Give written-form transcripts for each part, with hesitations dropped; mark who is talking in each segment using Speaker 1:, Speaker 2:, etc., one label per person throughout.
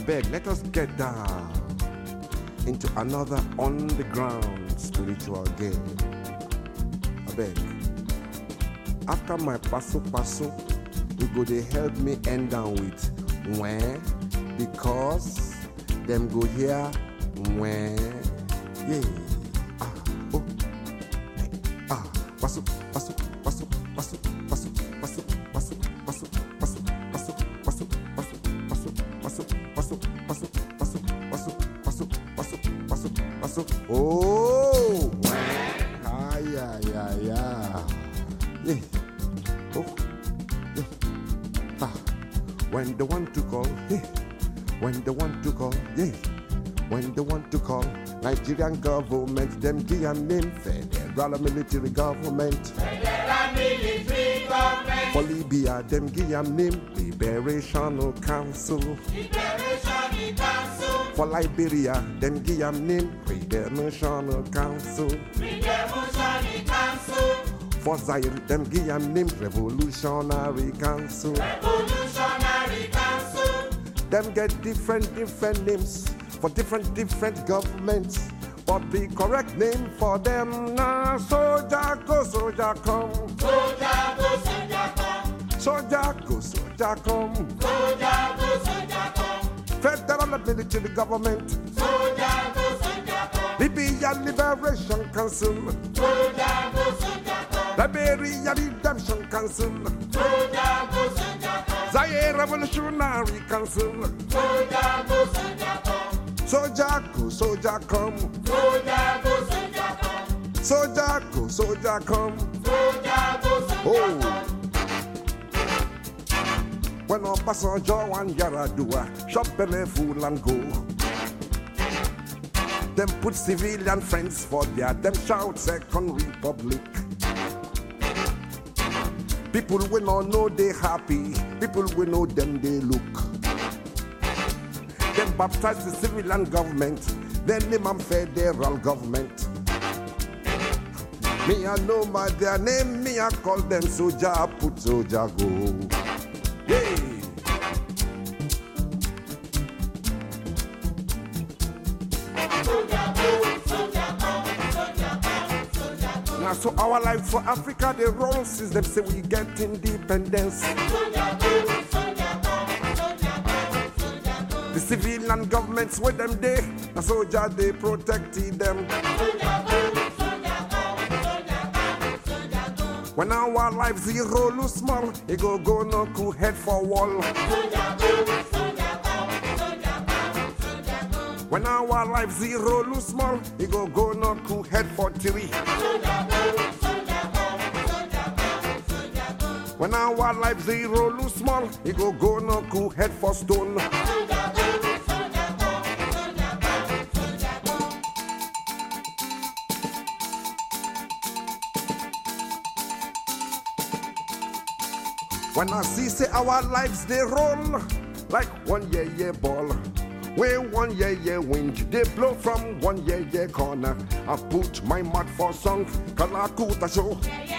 Speaker 1: beg, let us get down into another underground spiritual game. I beg. After my paso, you go they help me end down with when, because them go here when, yeah. Paso. Oh, yeah. Oh, yeah. When they want to call, when they want to call, when they want to call, Nigerian government, them give a name, federal military government. For Libya, them give a name, Liberational Council. For Liberia, them give a name, Redemption Council. For Zaire, them give a name, Revolutionary Council. Them get different names for different governments. But the correct name for them now, soldier go, soldier come. Soldier go, soldier come. Soldier go, soldier come. Soldier go, soldier come. Federal military government. Soldier go, soldier come. Libya Liberation Council. Soldier go, soldier come. Liberia Redemption Council. Soldier go, soldier come. Zaire Revolutionary Council. Soldier go, soldier come. Soldier go, soldier come. Soldier go, soldier come. Soldier go, soldier come. Soldier go, soldier come. When Obasanjo and Yaradua shop belly full and go, them put civilian friends for their them shout Second Republic. People we no know they happy, people we know them they look. Them baptize the civilian government, then name them federal government. Me I know my their name, me I call them soldier, put soldier go. Hey. Now so our life for Africa they roll since them say we get independence. The civilian governments with them they, the soldier they protected them. When our life zero lose small, it go no cool head for wall. When our life zero lose small, it go no cool head for three. When our life zero lose small, it go no cool head for stone. When I see say our lives they roll like one yeah ball. Where one yeah wind they blow from one yeah corner. I put my mouth for song, Kalakuta show.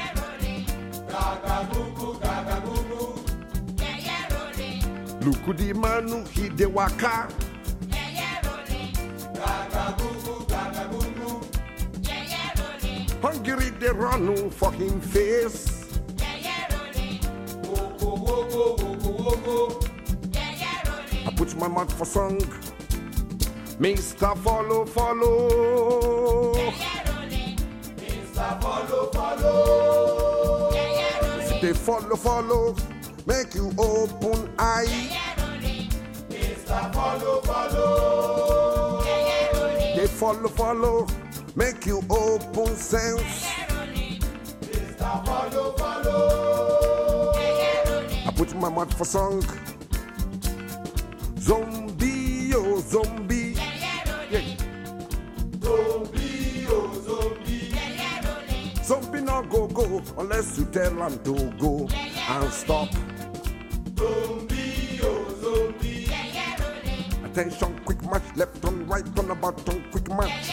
Speaker 1: Lukudi manu hide waka. Hungry they run for him face. I put my mouth for song. Mr. Follow. Mr. Follow. If they follow, make you open eye. Mr. Follow. They follow, make you open sense. Mr. Follow. I put my mouth for song. Zombie, oh zombie. Yeah. Zombie, oh zombie. Zombie not go unless you tell him to go and stop. Zombie, oh zombie. Attention, quick march, left on, right on, about on, quick march.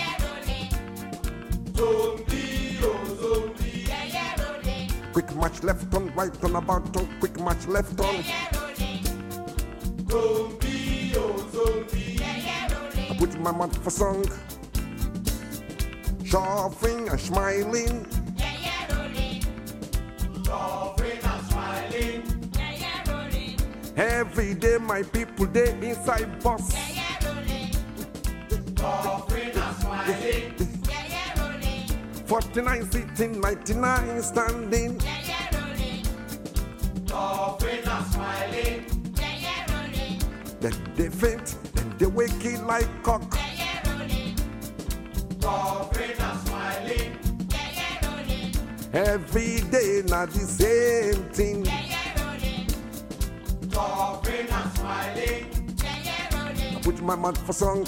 Speaker 1: Zombie, oh zombie. Quick march, left on, right on, about on, quick march, left on. Zombie, oh zombie. Put my mouth for song. Shuffling and smiling.
Speaker 2: Shuffling and smiling.
Speaker 1: Every day my people they inside bus.
Speaker 2: Shuffling and smiling.
Speaker 1: 49 sitting, 99 standing.
Speaker 2: Shuffling and smiling.
Speaker 1: Then they faint, then they wake it like cock.
Speaker 2: Shuffling and smiling.
Speaker 1: Every day not the same thing.
Speaker 2: Shuffling and smiling.
Speaker 1: I put my mouth for song.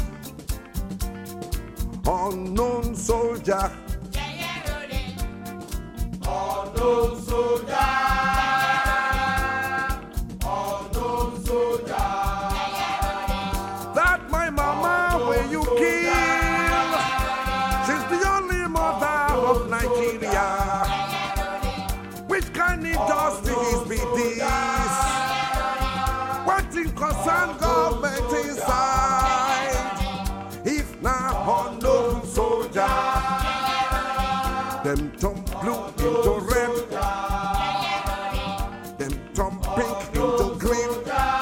Speaker 1: Unknown soldier.
Speaker 2: Unknown soldier. Unknown soldier.
Speaker 1: That my mama where you kill. She's the only mother of Nigeria. Which kind of justice be this? What in concern government inside? If not unknown soldier, them turn blue into red, them turn pink into green.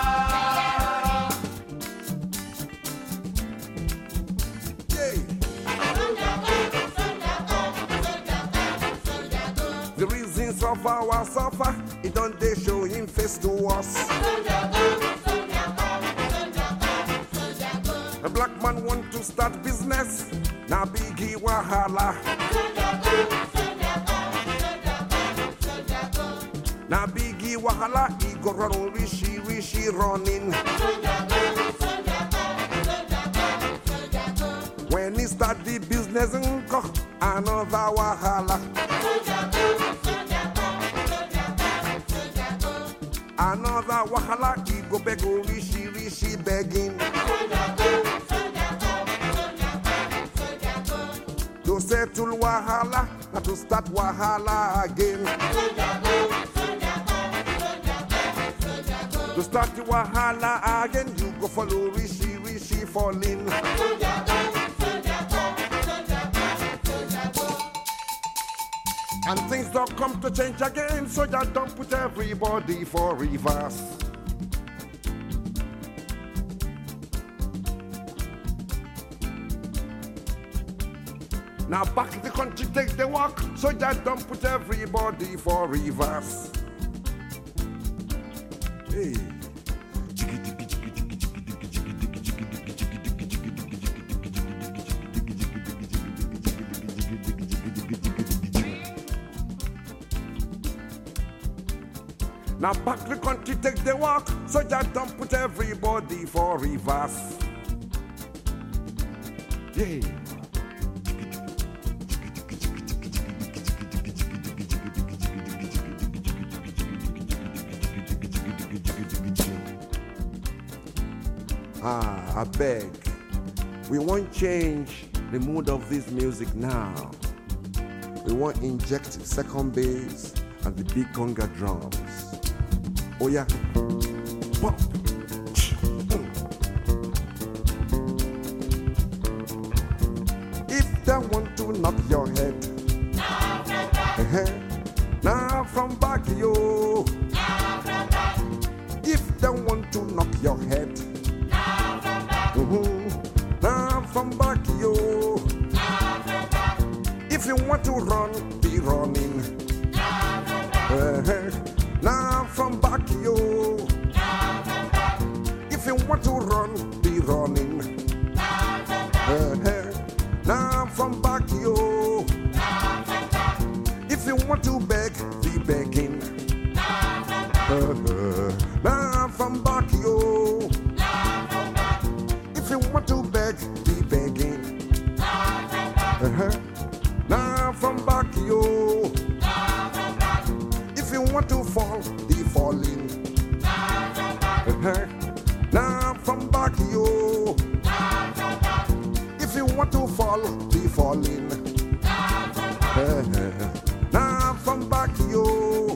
Speaker 1: Yeah. The reasons of our suffer, it don't they show him face to us. A black man want to start business, now biggie wahala. Now biggie wahala, he go run rishi running. When he start the business, another wahala. Another wahala, he go beg rishi begging. To settle wahala, not to start wahala again. To start the wahala again, you go follow rishi falling. And things don't come to change again, so you don't put everybody for reverse. Now back in the country, take the walk, so you don't put everybody for reverse. Hey. Now back the country, take the walk, so you don't put everybody for reverse. Yeah. I beg, we won't change the mood of this music now. We won't inject second bass and the big conga drums. Oh yeah, pump. If they want to knock your head, now from back yo. If they want to knock your head, now from back yo. If you want to run, be running. Now from back yo. If you want to run, be running. Now from back yo. If you want to beg, be begging. Now from back yo. If you want to beg, be begging. Now from back yo. If you want to fall, be falling. Now from back yo. If you want to fall, be falling. Now from back yo.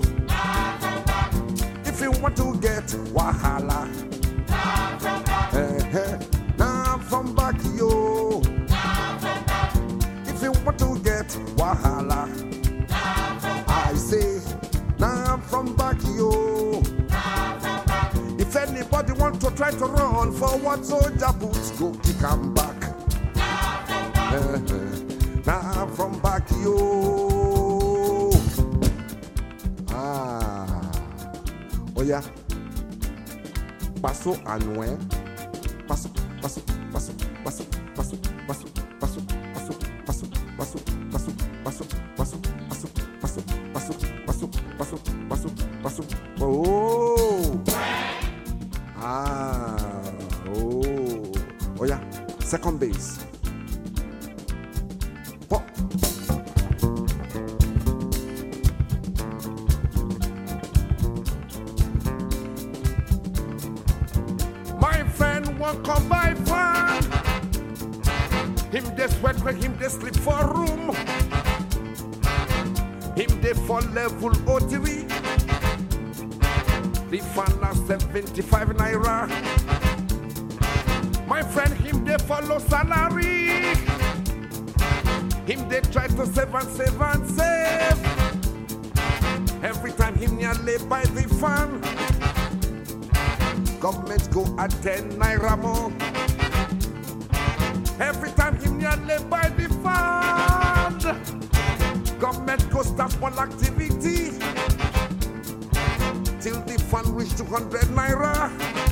Speaker 1: If you want to get wahala. Now from back yo. Kampala. I say, now I'm from back, yo. If anybody want to try to run forward, soldier boots go kick 'em back. Now I'm from back, yo. Oh yeah. Paso Anoué. Paso, paso, paso, paso, paso, paso, paso, paso, paso, paso, paso, paso, paso, paso, paso, paso, paso, paso, paso, paso. Oh. Oh yeah. Second base. Pop. My friend won't come by fan. Him they sweat when him they sleep for room. Him they for level O3. The fan are 75 naira. My friend him they follow salary. Him they try to save and save and save. Every time him nearly buy the fan. Government go at 10 naira more. Every time him nearly buy the fund, government go start small activity till the fund reach 200 naira.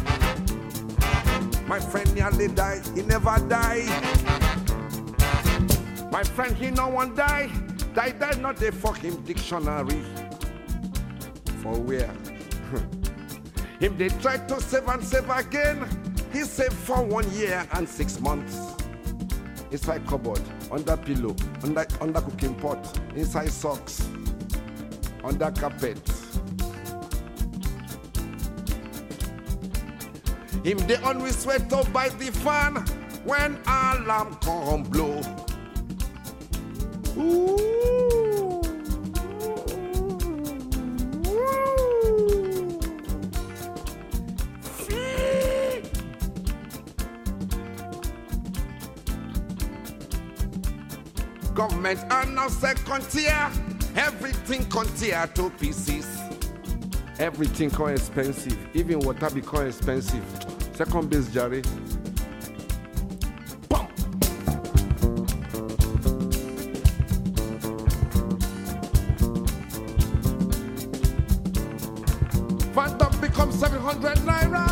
Speaker 1: My friend nearly die, he never die. My friend he no one die, die not the fucking dictionary. For where? Him they try to save and save again. He saved for 1 year and 6 months. Inside cupboard, under pillow, under cooking pot, inside socks, under carpet. Him they always sweat up by the fan when alarm come blow. Ooh. Government are now second tier. Everything con tier to pieces. Everything come expensive. Even water become expensive. Second base, Jerry. Pump. Phantom becomes 700 naira.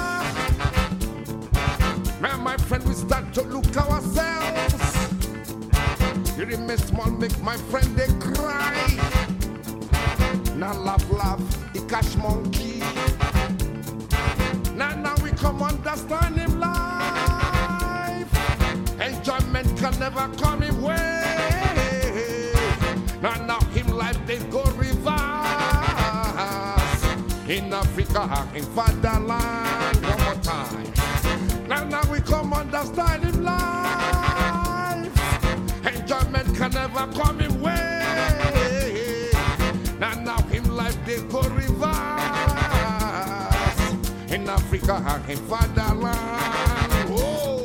Speaker 1: Man, my friend, we start to look ourselves. You remain small, make my friend they cry. Now laugh, he cash monkey. Now we come understand him life. Enjoyment can never come him way. Now him life they go reverse. In Africa, in fatherland, one more time. Now we come understand him life. Enjoyment can never come him way. Now him life they go reverse. In Africa, in fatherland. Oh.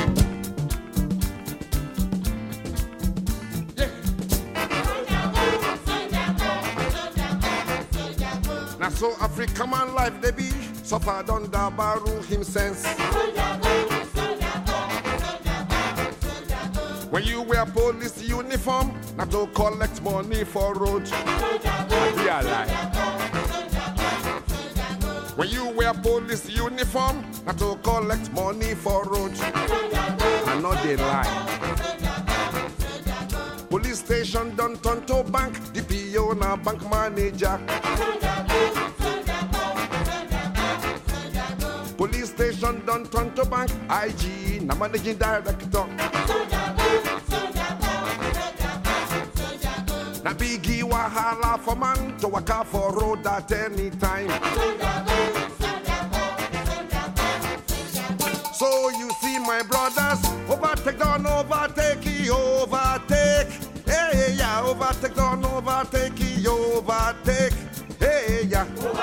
Speaker 1: Yeah. Now so Africa man life they be suffered under Baru him sense. When you wear police uniform, not to collect money for road. When you wear police uniform, not to collect money for road. I know they lie. Police station done turn to bank, DPO na bank manager. Police station done turn to bank, IG na managing director. Na biggie wahala for man to waka for road at any time. So you see my brothers, overtake don't overtake, overtake. Hey yeah, overtake don't overtake, overtake. Hey yeah.